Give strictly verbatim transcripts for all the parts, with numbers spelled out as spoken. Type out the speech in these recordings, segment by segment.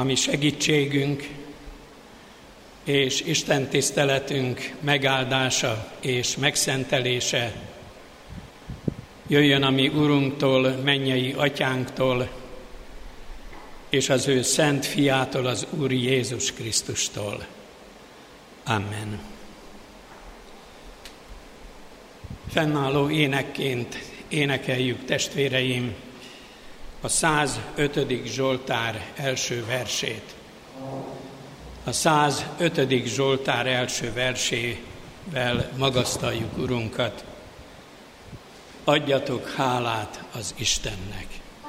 ami segítségünk és Isten tiszteletünk megáldása és megszentelése jöjjön a mi Urunktól, mennyei Atyánktól, és az ő szent fiától, az Úr Jézus Krisztustól. Amen. Fennálló énekként énekeljük, testvéreim, a százötödik Zsoltár első versét. A százötödik Zsoltár első versével magasztaljuk Urunkat. Adjatok hálát az Istennek.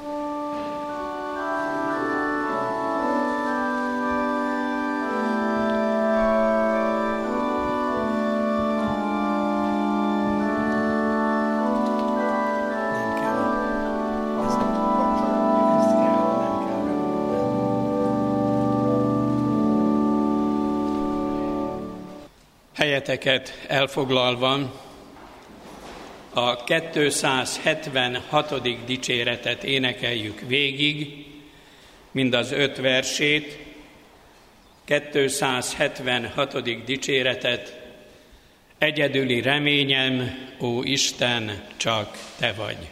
Helyeteket elfoglalva a kétszázhetvenhatodik dicséretet énekeljük végig, mind az öt versét, kétszázhetvenhatodik dicséretet. Egyedüli reményem, ó Isten, csak Te vagy.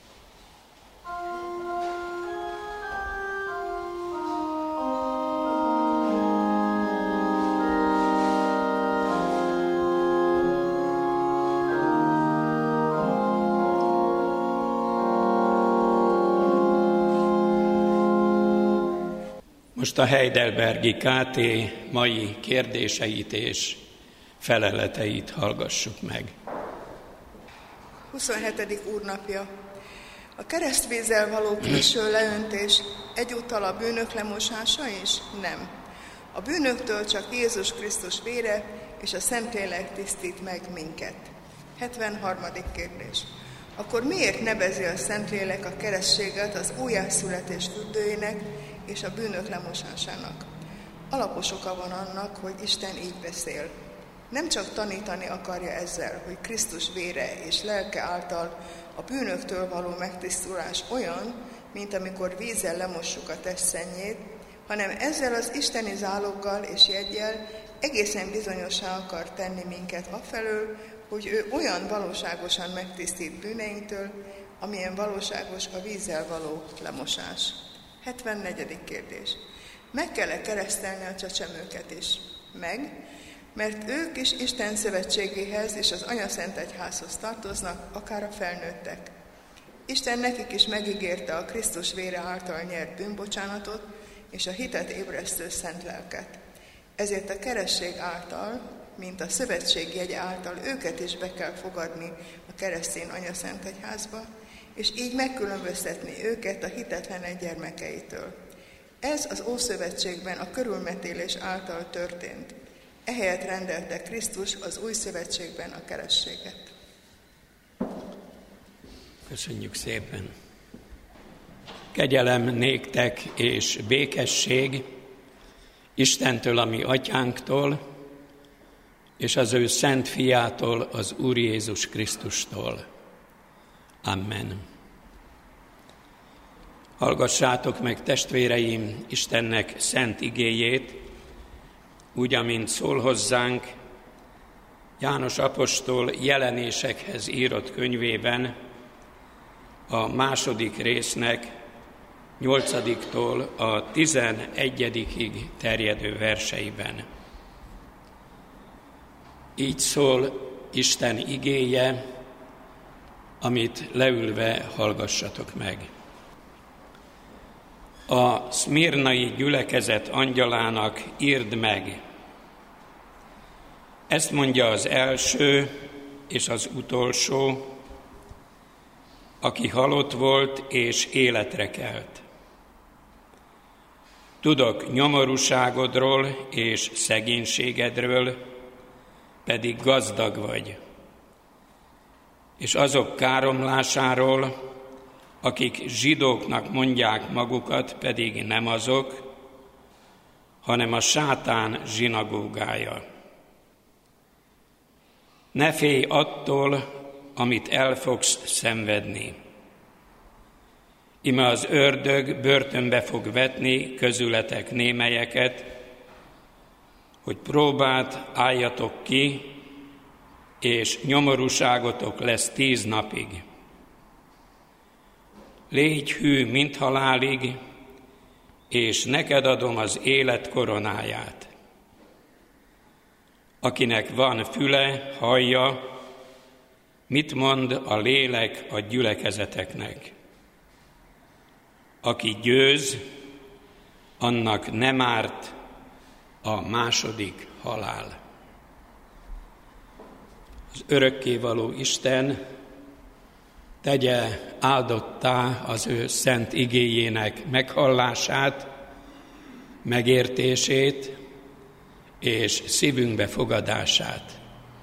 Most a Heidelbergi ká té mai kérdéseit és feleleteit hallgassuk meg. huszonhetedik úrnapja. A keresztvízzel való külső leöntés egyúttal a bűnök lemosása is? Nem. A bűnöktől csak Jézus Krisztus vére és a Szentlélek tisztít meg minket. hetvenharmadik kérdés. Akkor miért nevezi a Szentlélek a keresztséget az újjászületés fürdőjének és a bűnök lemosásának? Alapos oka van annak, hogy Isten így beszél. Nem csak tanítani akarja ezzel, hogy Krisztus vére és lelke által a bűnöktől való megtisztulás olyan, mint amikor vízzel lemossuk a test szennyét, hanem ezzel az isteni záloggal és jeggyel egészen bizonyossá akar tenni minket afelől, hogy ő olyan valóságosan megtisztít bűneinktől, amilyen valóságos a vízzel való lemosás. hetvennegyedik kérdés. Meg kell-e keresztelni a csecsemőket is? Meg, mert ők is Isten szövetségéhez és az Anyaszentegyházhoz tartoznak, akár a felnőttek. Isten nekik is megígérte a Krisztus vére által nyert bűnbocsánatot és a hitet ébresztő szent lelket. Ezért a keresztség által, mint a szövetség jegye által őket is be kell fogadni a keresztény Anyaszentegyházba, és így megkülönböztetni őket a hitetlenek gyermekeitől. Ez az Ószövetségben a körülmetélés által történt. Ehelyett rendelte Krisztus az Új Szövetségben a keresztséget. Köszönjük szépen! Kegyelem néktek és békesség Istentől, a mi Atyánktól, és az ő szent fiától, az Úr Jézus Krisztustól. Amen. Hallgassátok meg, testvéreim, Istennek szent igéjét, úgy, amint szól hozzánk János apostol Jelenésekhez írott könyvében, a második résznek nyolcadiktól a tizenegyedikig terjedő verseiben. Így szól Isten igéje, amit leülve hallgassatok meg. A szmirnai gyülekezet angyalának írd meg. Ezt mondja az első és az utolsó, aki halott volt és életre kelt. Tudok nyomorúságodról és szegénységedről, pedig gazdag vagy, és azok káromlásáról, akik zsidóknak mondják magukat, pedig nem azok, hanem a sátán zsinagógája. Ne félj attól, amit el fogsz szenvedni. Ime az ördög börtönbe fog vetni közületek némelyeket, hogy próbát álljatok ki, és nyomorúságotok lesz tíz napig. Légy hű, mint halálig, és neked adom az élet koronáját. Akinek van füle, hallja, mit mond a lélek a gyülekezeteknek. Aki győz, annak nem árt a második halál. Az örökkévaló Isten tegye áldottá az ő szent igéjének meghallását, megértését és szívünkbe fogadását.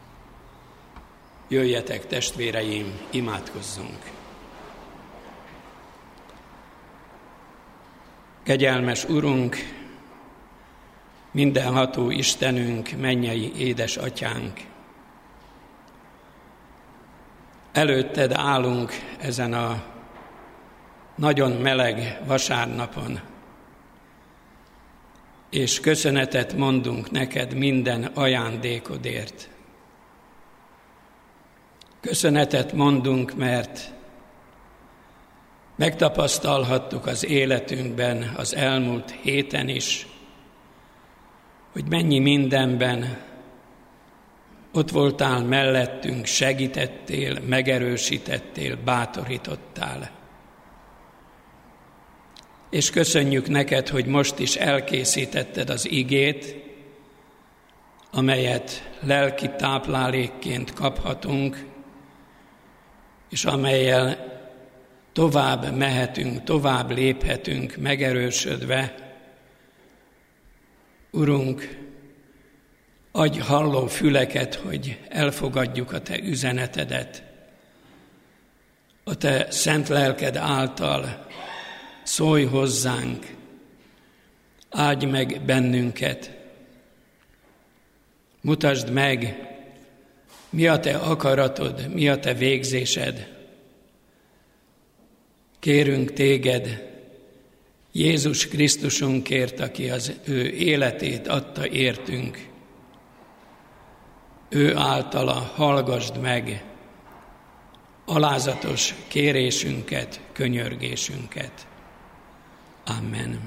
Jöjjetek, testvéreim, imádkozzunk! Kegyelmes Urunk, mindenható Istenünk, mennyei édesatyánk! Előtted állunk ezen a nagyon meleg vasárnapon, és köszönetet mondunk neked minden ajándékodért. Köszönetet mondunk, mert megtapasztalhattuk az életünkben az elmúlt héten is, hogy mennyi mindenben ott voltál mellettünk, segítettél, megerősítettél, bátorítottál. És köszönjük neked, hogy most is elkészítetted az igét, amelyet lelki táplálékként kaphatunk, és amellyel tovább mehetünk, tovább léphetünk, megerősödve. Urunk, adj halló füleket, hogy elfogadjuk a te üzenetedet. A te szent lelked által szólj hozzánk, áldj meg bennünket. Mutasd meg, mi a te akaratod, mi a te végzésed. Kérünk téged, Jézus Krisztusunkért, aki az ő életét adta értünk. Ő általa hallgasd meg alázatos kérésünket, könyörgésünket. Amen.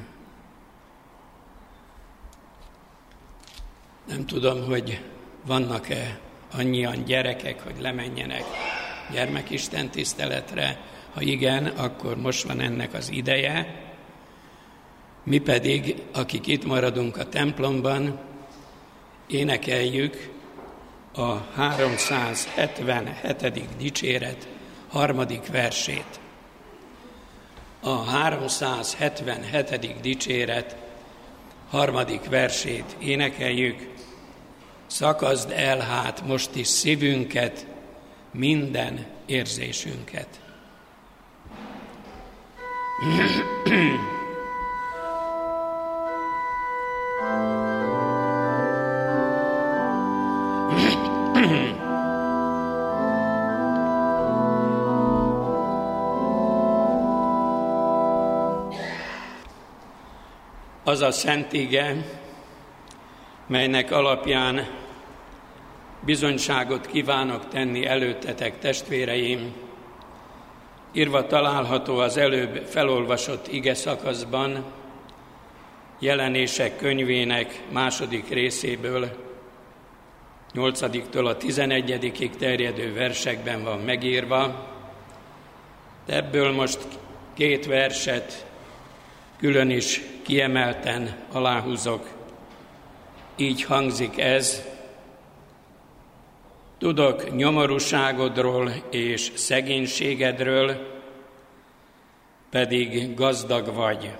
Nem tudom, hogy vannak-e annyian gyerekek, hogy lemenjenek gyermekisten tiszteletre. Ha igen, akkor most van ennek az ideje. Mi pedig, akik itt maradunk a templomban, énekeljük a háromszázhetvenhetedik dicséret harmadik versét. A háromszázhetvenhetedik dicséret harmadik versét énekeljük. Szakazd el hát most is szívünket, minden érzésünket. Az a szent ige, melynek alapján bizonyságot kívánok tenni előttetek, testvéreim, írva található az előbb felolvasott ige szakaszban, Jelenések könyvének második részéből, nyolcadiktól a tizenegyedikig terjedő versekben van megírva. De ebből most két verset külön is kiemelten aláhúzok. Így hangzik ez: tudok nyomorúságodról és szegénységedről, pedig gazdag vagy.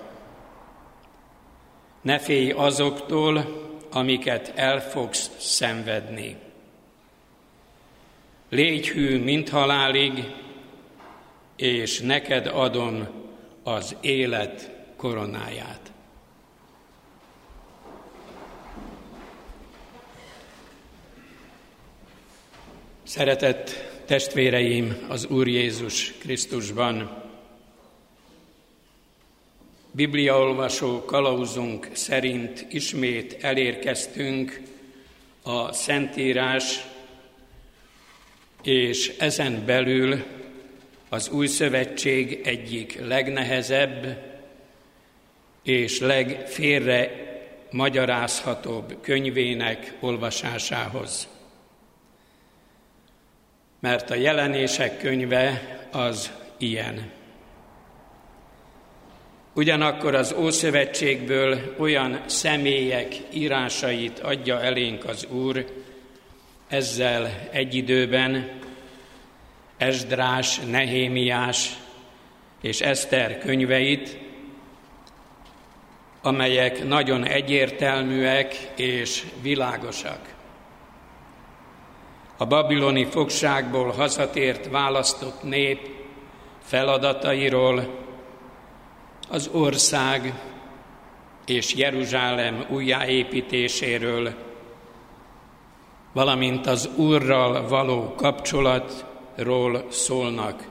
Ne félj azoktól, amiket el fogsz szenvedni. Légy hű, mint halálig, és neked adom az élet koronáját. Szeretett testvéreim az Úr Jézus Krisztusban! Bibliaolvasó kalauzunk szerint ismét elérkeztünk a Szentírás és ezen belül az Új Szövetség egyik legnehezebb és legfélre magyarázhatóbb könyvének olvasásához. Mert a Jelenések könyve az ilyen. Ugyanakkor az Ószövetségből olyan személyek írásait adja elénk az Úr, ezzel egy időben Esdrás, Nehémiás és Eszter könyveit, amelyek nagyon egyértelműek és világosak. A babiloni fogságból hazatért választott nép feladatairól, az ország és Jeruzsálem újjáépítéséről, valamint az Úrral való kapcsolatról szólnak.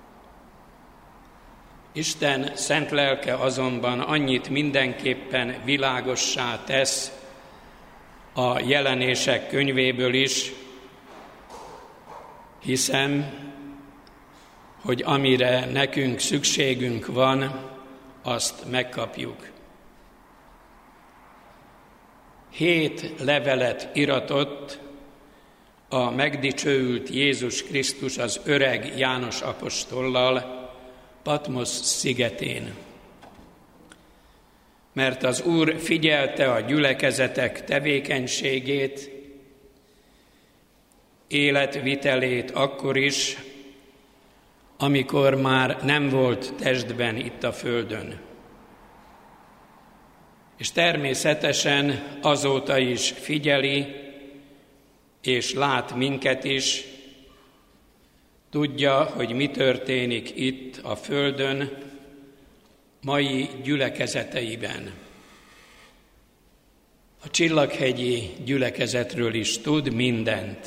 Isten szent lelke azonban annyit mindenképpen világossá tesz a Jelenések könyvéből is, hiszem, hogy amire nekünk szükségünk van, azt megkapjuk. Hét levelet iratott a megdicsőült Jézus Krisztus az öreg János apostollal Patmos szigetén. Mert az Úr figyelte a gyülekezetek tevékenységét, életvitelét akkor is, amikor már nem volt testben itt a földön. És természetesen azóta is figyeli, és lát minket is, tudja, hogy mi történik itt a földön, mai gyülekezeteiben. A Csillaghegyi gyülekezetről is tud mindent.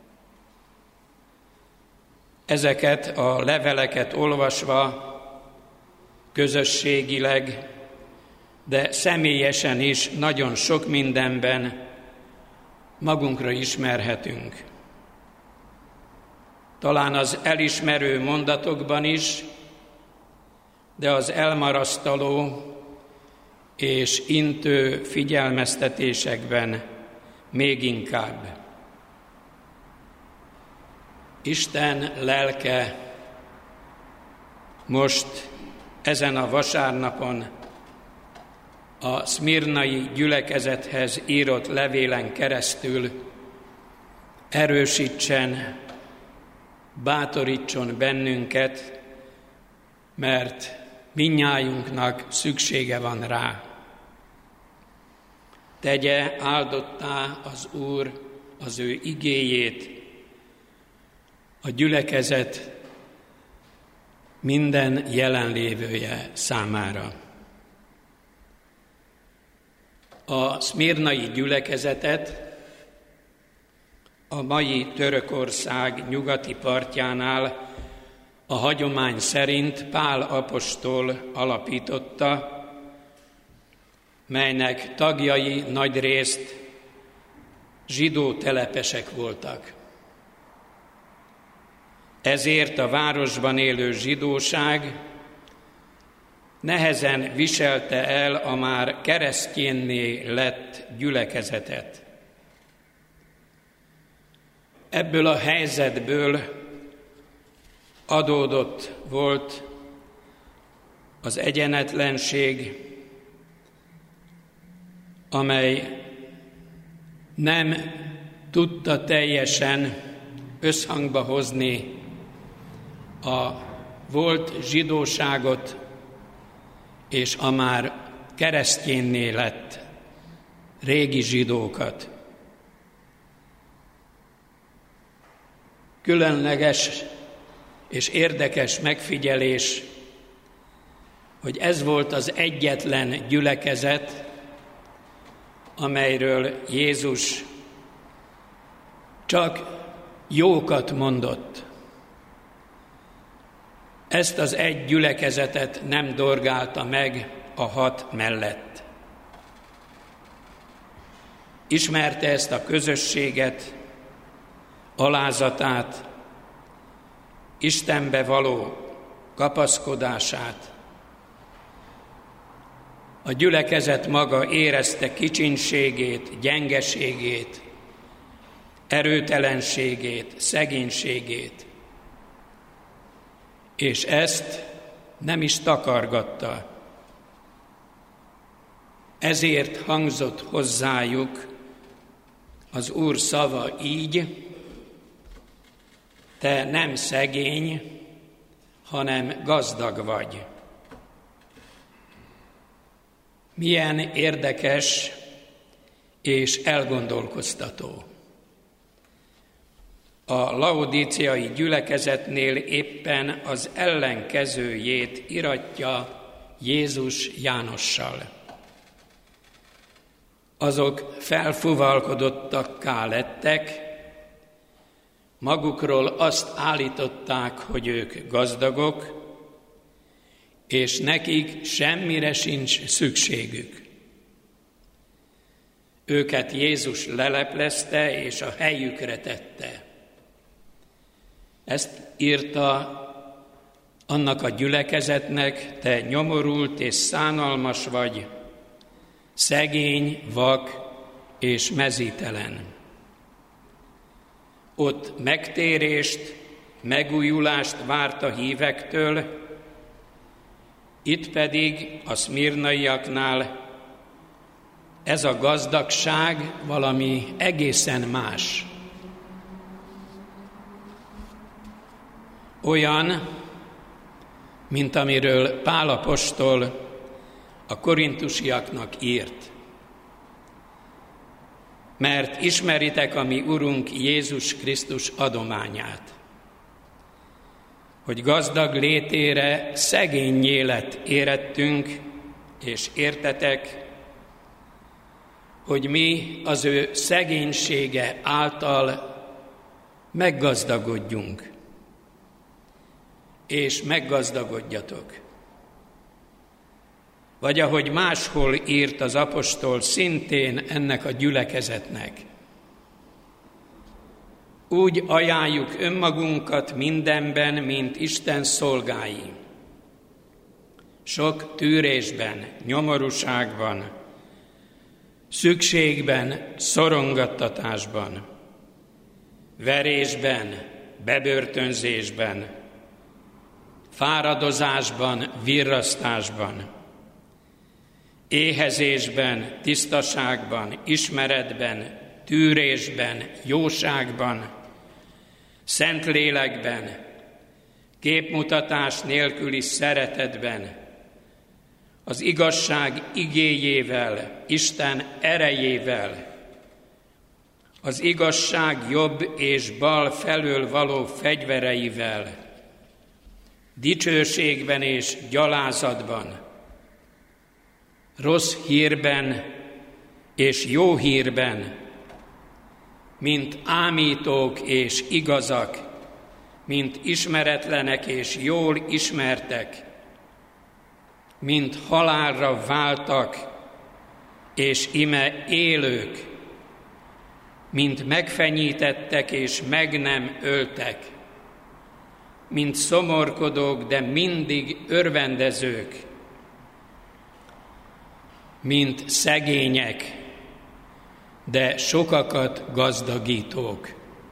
Ezeket a leveleket olvasva közösségileg, de személyesen is nagyon sok mindenben magunkra ismerhetünk. Talán az elismerő mondatokban is, de az elmarasztaló és intő figyelmeztetésekben még inkább. Isten lelke most ezen a vasárnapon a szmirnai gyülekezethez írott levélen keresztül erősítsen, bátorítson bennünket, mert mindnyájunknak szüksége van rá. Tegye áldottá az Úr az ő igéjét a gyülekezet minden jelenlévője számára. A szmirnai gyülekezetet a mai Törökország nyugati partjánál a hagyomány szerint Pál apostol alapította, melynek tagjai nagyrészt zsidó telepesek voltak. Ezért a városban élő zsidóság nehezen viselte el a már keresztjénné lett gyülekezetet. Ebből a helyzetből adódott volt az egyenetlenség, amely nem tudta teljesen összhangba hozni a volt zsidóságot és a már keresztjénné lett régi zsidókat. Különleges és érdekes megfigyelés, hogy ez volt az egyetlen gyülekezet, amelyről Jézus csak jókat mondott. Ezt az egy gyülekezetet nem dorgálta meg a hat mellett. Ismerte ezt a közösséget, alázatát, Istenbe való kapaszkodását. A gyülekezet maga érezte kicsinségét, gyengeségét, erőtelenségét, szegénységét, és ezt nem is takargatta. Ezért hangzott hozzájuk az Úr szava így: te nem szegény, hanem gazdag vagy. Milyen érdekes és elgondolkoztató. A laodíciai gyülekezetnél éppen az ellenkezőjét iratja Jézus Jánossal. Azok felfuvalkodottakká lettek, magukról azt állították, hogy ők gazdagok, és nekik semmire sincs szükségük. Őket Jézus leleplezte és a helyükre tette. Ezt írta annak a gyülekezetnek: te nyomorult és szánalmas vagy, szegény, vak és mezítelen. Ott megtérést, megújulást várt a hívektől, itt pedig a szmirnaiaknál ez a gazdagság valami egészen más. Olyan, mint amiről Pál apostol a korintusiaknak írt. Mert ismeritek a mi Urunk Jézus Krisztus adományát, hogy gazdag létére szegénnyé lett érettünk, és értetek, hogy mi az ő szegénysége által meggazdagodjunk, és meggazdagodjatok. Vagy ahogy máshol írt az apostol szintén ennek a gyülekezetnek: úgy ajánljuk önmagunkat mindenben, mint Isten szolgái. Sok tűrésben, nyomorúságban, szükségben, szorongattatásban, verésben, bebörtönzésben, fáradozásban, virrasztásban, éhezésben, tisztaságban, ismeretben, tűrésben, jóságban, szentlélekben, képmutatás nélküli szeretetben, az igazság igéjével, Isten erejével, az igazság jobb és bal felől való fegyvereivel, dicsőségben és gyalázatban, rossz hírben és jó hírben, mint ámítók és igazak, mint ismeretlenek és jól ismertek, mint halálra váltak és ime élők, mint megfenyítettek és meg nem öltek, mint szomorkodók, de mindig örvendezők, mint szegények, de sokakat gazdagítók,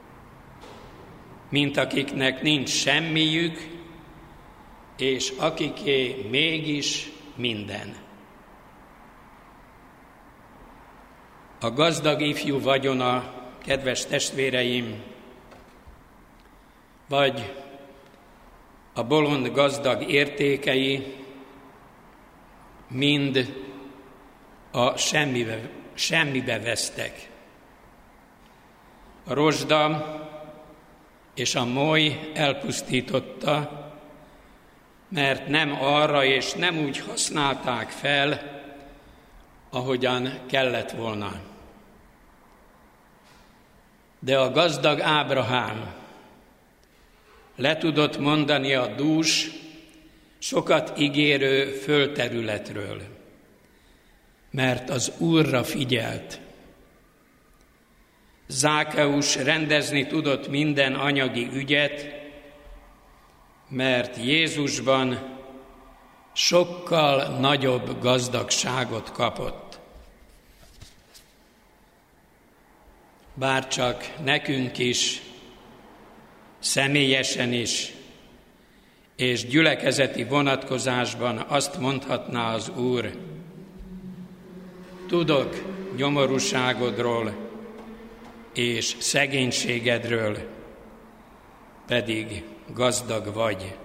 mint akiknek nincs semmiük, és akiké mégis minden. A gazdag ifjú vagyona, kedves testvéreim, vagy a bolond gazdag értékei mind a semmibe, semmibe vesztek. A rozsda és a moly elpusztította, mert nem arra és nem úgy használták fel, ahogyan kellett volna. De a gazdag Ábrahám le tudott mondani a dús, sokat ígérő földterületről. mert az Úrra figyelt. Zákeus rendezni tudott minden anyagi ügyet, mert Jézusban sokkal nagyobb gazdagságot kapott. Bárcsak nekünk is, személyesen is, és gyülekezeti vonatkozásban azt mondhatná az Úr: tudok nyomorúságodról és szegénységedről, pedig gazdag vagy.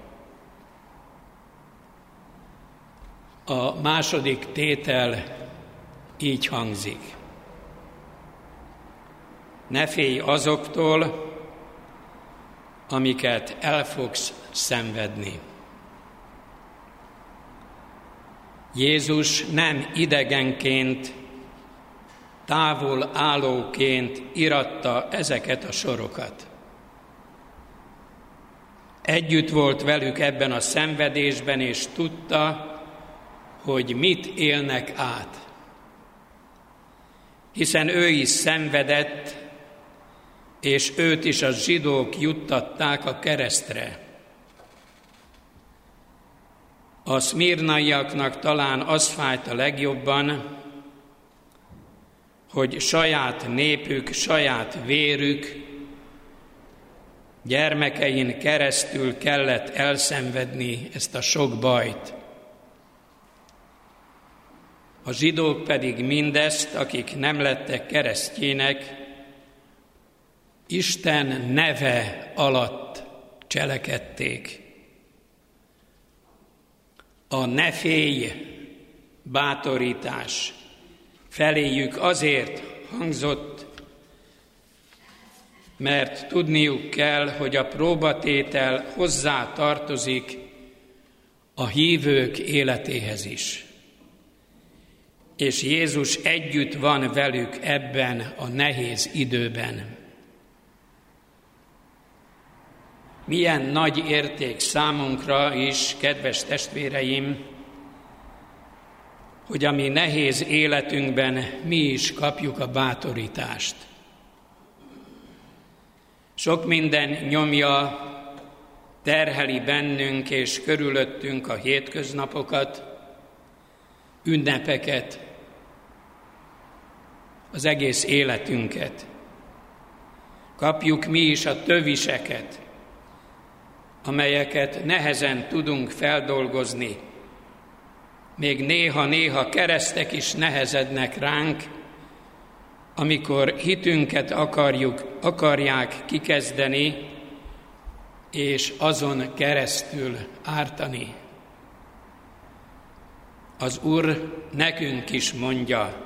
A második tétel így hangzik: ne félj azoktól, amiket el fogsz szenvedni. Jézus nem idegenként, távol állóként íratta ezeket a sorokat. Együtt volt velük ebben a szenvedésben, és tudta, hogy mit élnek át. Hiszen ő is szenvedett, és őt is a zsidók juttatták a keresztre. A szmirnaiaknak talán az fájt a legjobban, hogy saját népük, saját vérük gyermekein keresztül kellett elszenvedni ezt a sok bajt. A zsidók pedig mindezt, akik nem lettek keresztjének, Isten neve alatt cselekedték. A ne félj bátorítás feléjük azért hangzott, mert tudniuk kell, hogy a próbatétel hozzá tartozik a hívők életéhez is. És Jézus együtt van velük ebben a nehéz időben. Milyen nagy érték számunkra is, kedves testvéreim, hogy a mi nehéz életünkben mi is kapjuk a bátorítást. Sok minden nyomja, terheli bennünk és körülöttünk a hétköznapokat, ünnepeket, az egész életünket. Kapjuk mi is a töviseket, amelyeket nehezen tudunk feldolgozni. Még néha-néha keresztek is nehezednek ránk, amikor hitünket akarjuk, akarják kikezdeni, és azon keresztül ártani. Az Úr nekünk is mondja: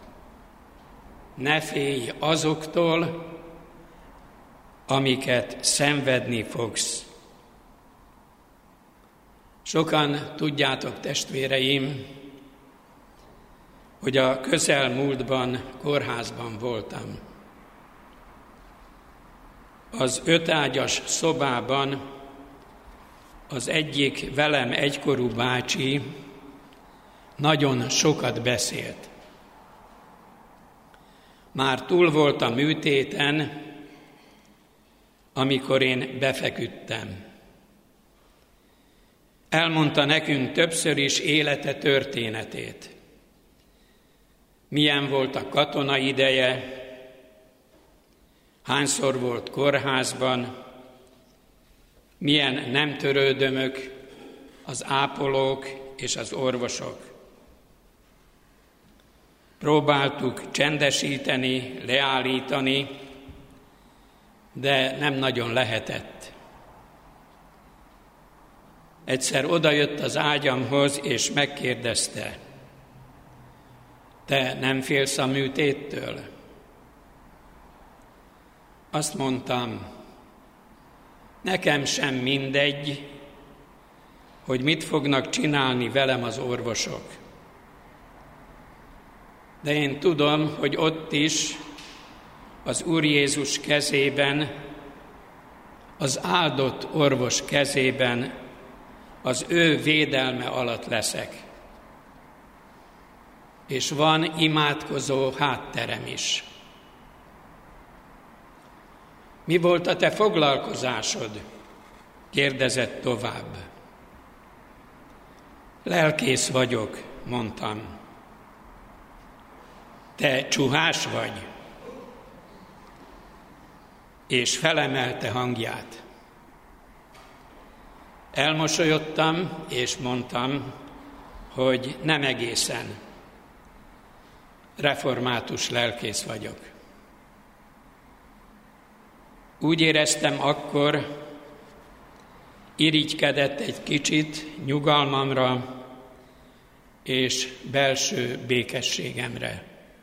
ne félj azoktól, amiket szenvedni fogsz. Sokan tudjátok, testvéreim, hogy a közelmúltban kórházban voltam. Az ötágyas szobában az egyik velem egykorú bácsi nagyon sokat beszélt. Már túl volt a műtéten, amikor én befeküdtem. Elmondta nekünk többször is élete történetét. Milyen volt a katona ideje, hányszor volt kórházban, milyen nem törődömök az ápolók és az orvosok. Próbáltuk csendesíteni, leállítani, de nem nagyon lehetett. Egyszer odajött az ágyamhoz, és megkérdezte: te nem félsz a műtéttől? Azt mondtam: nekem sem mindegy, hogy mit fognak csinálni velem az orvosok. De én tudom, hogy ott is az Úr Jézus kezében, az áldott orvos kezében, az ő védelme alatt leszek. és van imádkozó hátterem is. Mi volt a te foglalkozásod? Kérdezett tovább. Lelkész vagyok, mondtam. Te csuhás vagy? És felemelte hangját. Elmosolyodtam, és mondtam, hogy nem egészen. Református lelkész vagyok. Úgy éreztem akkor, irigykedett egy kicsit nyugalmamra és belső békességemre.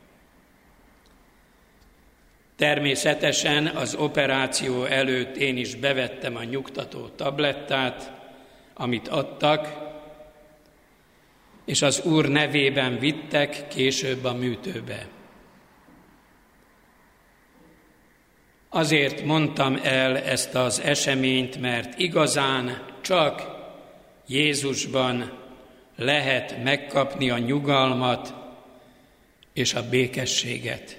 Természetesen az operáció előtt én is bevettem a nyugtató tablettát, amit adtak, és az Úr nevében vittek később a műtőbe. Azért mondtam el ezt az eseményt, mert igazán csak Jézusban lehet megkapni a nyugalmat és a békességet.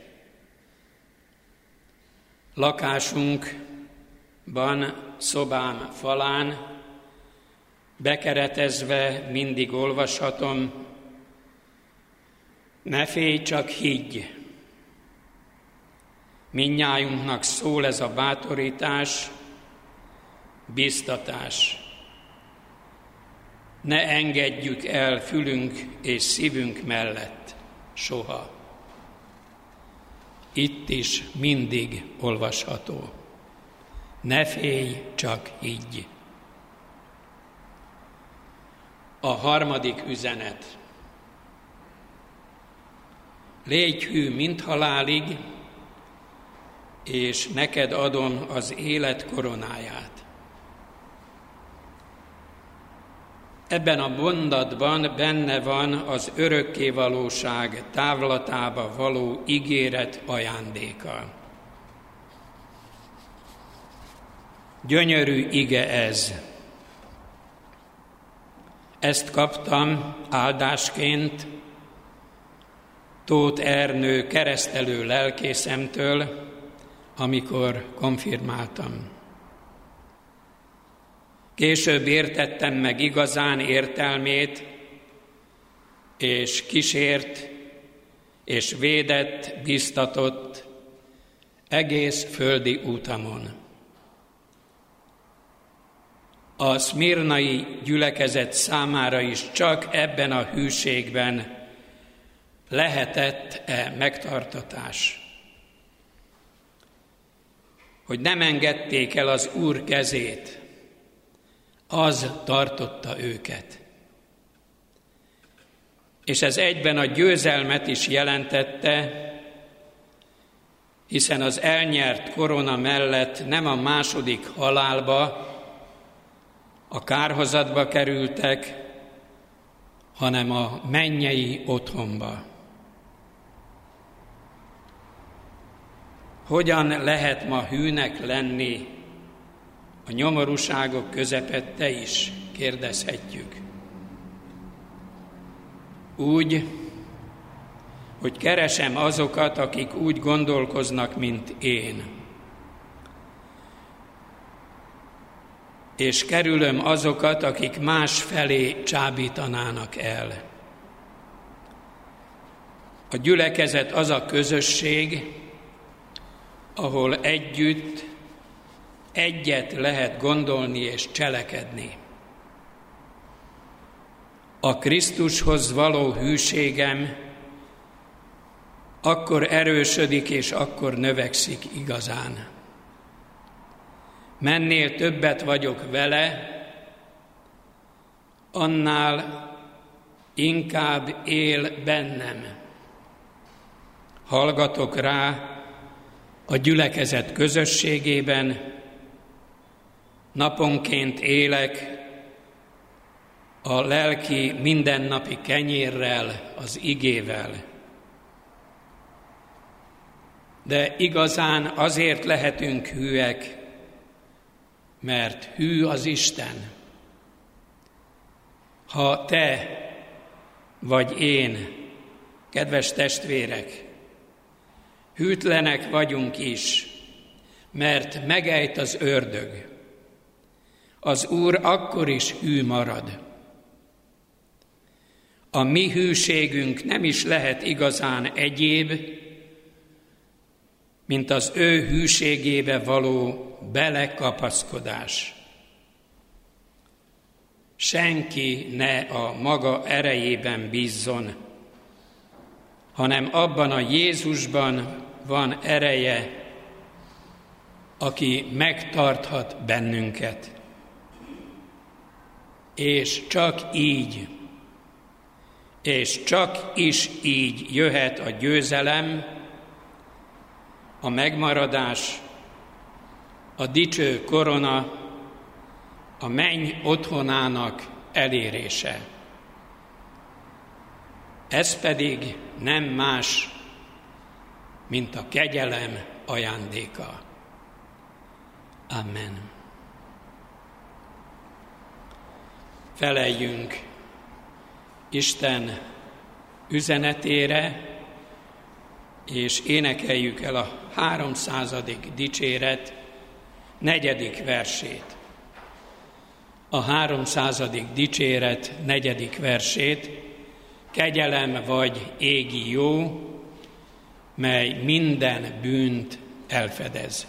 Lakásunkban, szobám falán, bekeretezve mindig olvashatom, ne félj, csak higgy. Mindnyájunknak szól ez a bátorítás, biztatás. Ne engedjük el fülünk és szívünk mellett soha. Itt is mindig olvasható. Ne félj, csak higgy. A harmadik üzenet. Légy hű mindhalálig, és neked adom az élet koronáját. Ebben a mondatban benne van az örökkévalóság távlatába való ígéret ajándéka. Gyönyörű ige ez. Ezt kaptam áldásként Tóth Ernő keresztelő lelkészemtől, amikor konfirmáltam. Később értettem meg igazán értelmét, és kísért, és védett, biztatott egész földi utamon. A szmirnai gyülekezet számára is csak ebben a hűségben lehetett-e megtartatás. Hogy nem engedték el az Úr kezét, az tartotta őket. És ez egyben a győzelmet is jelentette, hiszen az elnyert korona mellett nem a második halálba, a kárhozatba kerültek, hanem a mennyei otthonba. Hogyan lehet ma hűnek lenni a nyomorúságok közepette is, kérdezhetjük. Úgy, hogy keresem azokat, akik úgy gondolkoznak, mint én. És kerülöm azokat, akik más felé csábítanának el. A gyülekezet az a közösség, ahol együtt egyet lehet gondolni és cselekedni. A Krisztushoz való hűségem akkor erősödik és akkor növekszik igazán. Mennél többet vagyok vele, annál inkább él bennem. Hallgatok rá a gyülekezet közösségében, naponként élek a lelki mindennapi kenyérrel, az igével. De igazán azért lehetünk hűek, mert hű az Isten. Ha te vagy én Kedves testvérek, hűtlenek vagyunk is, mert megejt az ördög. Az Úr akkor is hű marad. A mi hűségünk nem is lehet igazán egyéb, mint az ő hűségébe való belekapaszkodás. Senki ne a maga erejében bízzon, hanem abban a Jézusban van ereje, aki megtarthat bennünket. És csak így, és csak is így jöhet a győzelem, a megmaradás, a dicső korona, a menny otthonának elérése. Ez pedig nem más, mint a kegyelem ajándéka. Amen. Feleljünk Isten üzenetére, és énekeljük el a háromszázadik dicséret negyedik versét. A háromszázadik dicséret negyedik versét: kegyelem vagy égi jó, mely minden bűnt elfedez.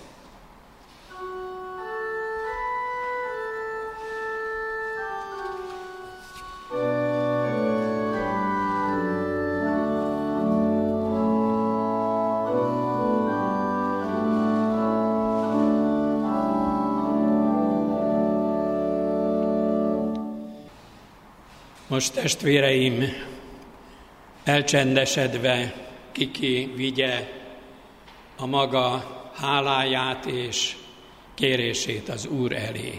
Most testvéreim, elcsendesedve kiki vigye a maga háláját és kérését az Úr elé.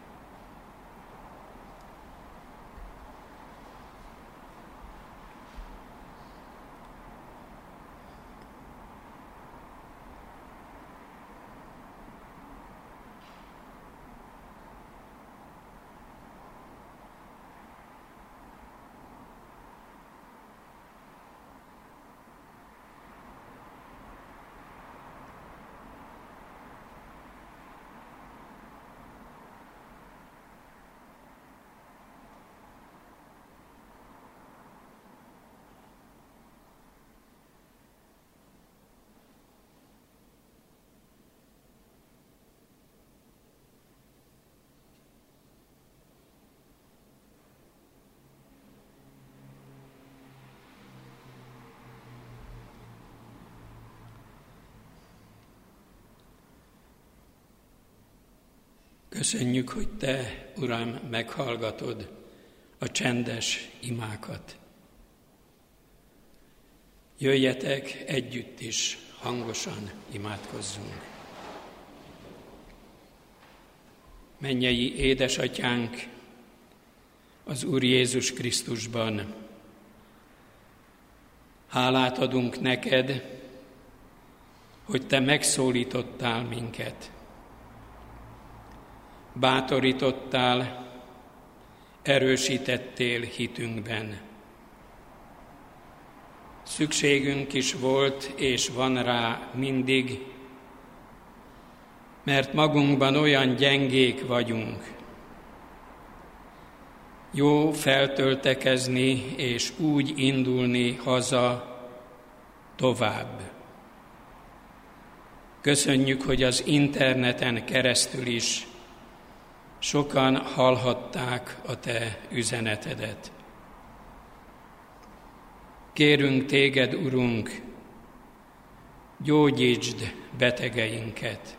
Köszönjük, hogy Te, Uram, meghallgatod a csendes imákat. Jöjjetek együtt is, hangosan imádkozzunk. Mennyei édesatyánk, az Úr Jézus Krisztusban, hálát adunk neked, hogy Te megszólítottál minket. Bátorítottál, erősítettél hitünkben. Szükségünk is volt és van rá mindig, mert magunkban olyan gyengék vagyunk. Jó feltöltekezni és úgy indulni haza tovább. Köszönjük, hogy az interneten keresztül is sokan hallhatták a Te üzenetedet. Kérünk Téged, Urunk, gyógyítsd betegeinket.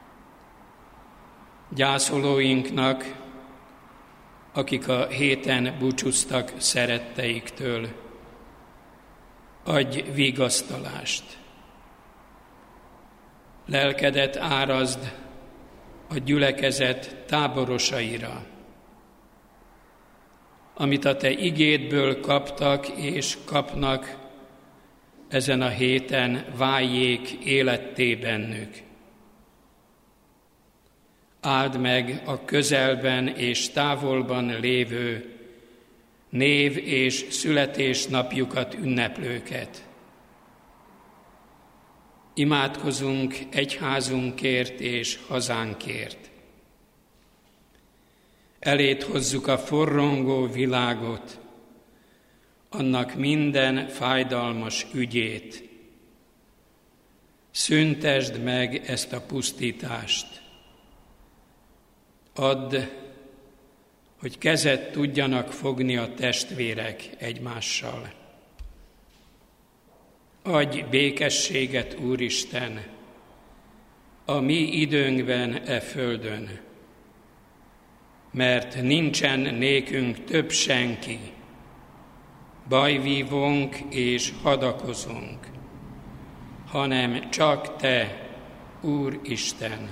Gyászolóinknak, akik a héten búcsúztak szeretteiktől, adj vigasztalást. Lelkedet árazd a gyülekezet táborosaira, amit a Te igédből kaptak és kapnak, ezen a héten váljék életté bennük. Áld meg a közelben és távolban lévő név és születésnapjukat ünneplőket. Imádkozunk egyházunkért és hazánkért. Eléd hozzuk a forrongó világot, annak minden fájdalmas ügyét. Szüntesd meg ezt a pusztítást. Add, hogy kezet tudjanak fogni a testvérek egymással. Adj békességet, Úristen, a mi időnkben e földön, mert nincsen nékünk több senki, bajvívónk és hadakozónk, hanem csak Te, Úristen.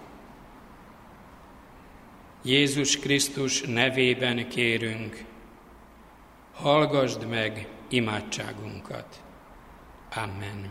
Jézus Krisztus nevében kérünk, hallgasd meg imádságunkat. Amen.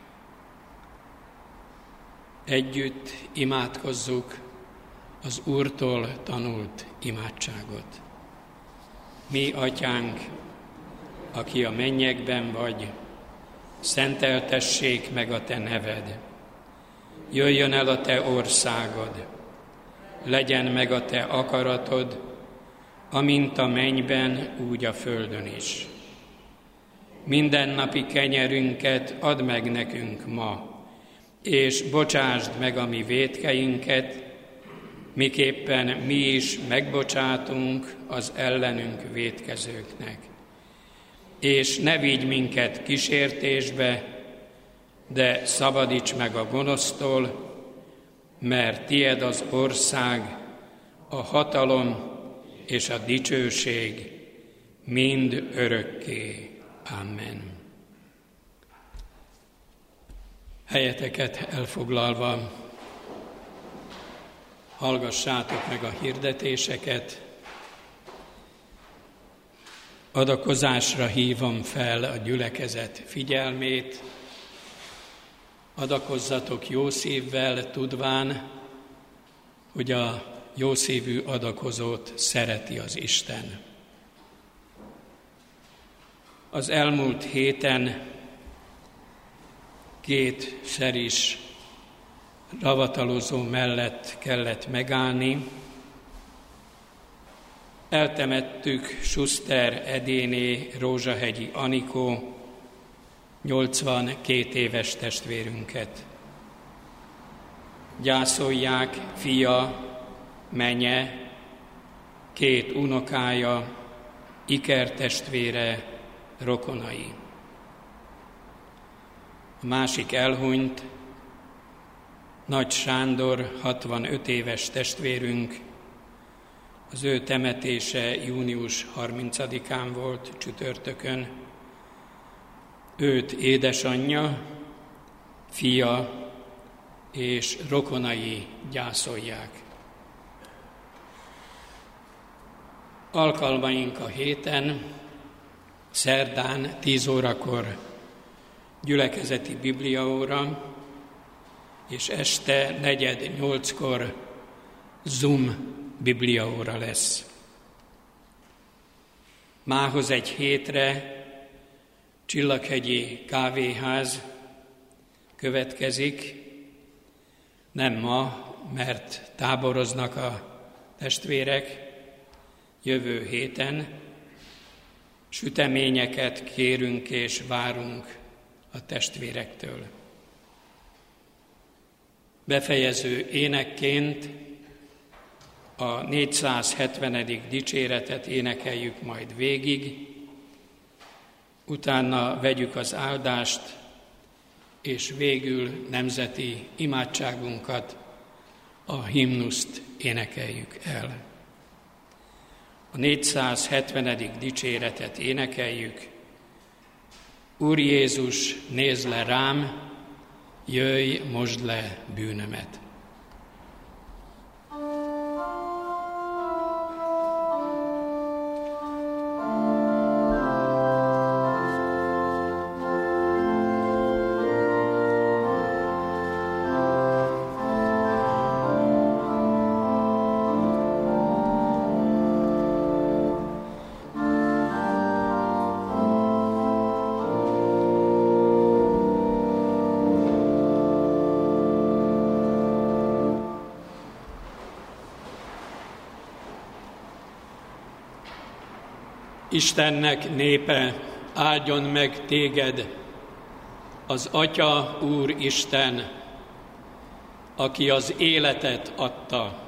Együtt imádkozzuk az Úrtól tanult imádságot. Mi, Atyánk, aki a mennyekben vagy, szenteltessék meg a Te neved. Jöjjön el a Te országod, legyen meg a Te akaratod, amint a mennyben, úgy a földön is. Mindennapi kenyerünket add meg nekünk ma, és bocsásd meg a mi vétkeinket, miképpen mi is megbocsátunk az ellenünk vétkezőknek. És ne vigy minket kísértésbe, de szabadíts meg a gonosztól, mert tied az ország, a hatalom és a dicsőség mind örökké. Amen. Helyeteket elfoglalva, hallgassátok meg a hirdetéseket. Adakozásra hívom fel a gyülekezet figyelmét. Adakozzatok jó szívvel, tudván, hogy a jószívű adakozót szereti az Isten. Az elmúlt héten két seris ravatalozó mellett kellett megállni. Eltemettük Schuster Edéné Rózsahegyi Anikó, nyolcvankét éves testvérünket. Gyászolják fia, menye, két unokája, ikertestvére, rokonai. A másik elhunyt, Nagy Sándor, hatvanöt éves testvérünk. Az ő temetése június harmincadikán volt, csütörtökön. Őt édesanyja, fia és rokonai gyászolják. Alkalmaink a héten, szerdán tíz órakor gyülekezeti bibliaóra, és este negyed nyolckor Zoom bibliaóra lesz. Mához egy hétre Csillaghegyi kávéház következik, nem ma, mert táboroznak a testvérek, jövő héten süteményeket kérünk és várunk a testvérektől. Befejező énekként a négyszázhetvenedik dicséretet énekeljük majd végig, utána vegyük az áldást, és végül nemzeti imádságunkat, a himnuszt énekeljük el. A négyszázhetvenedik dicséretet énekeljük. Úr Jézus, nézd le rám, jöjj, mosd le bűnömet. Thank you. Istennek népe, áldjon meg téged az Atya Úristen, aki az életet adta.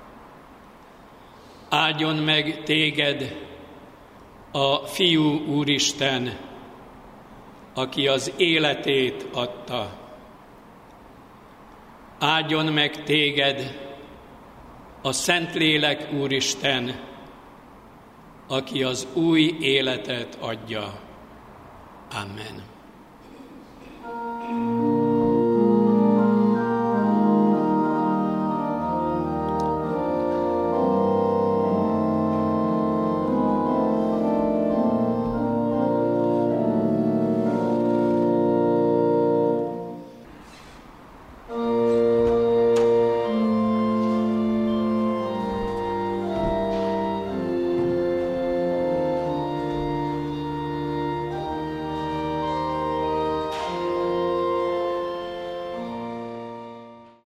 Áldjon meg téged a Fiú Úristen, aki az életét adta. Áldjon meg téged a Szentlélek Úristen, aki az új életet adja. Amen.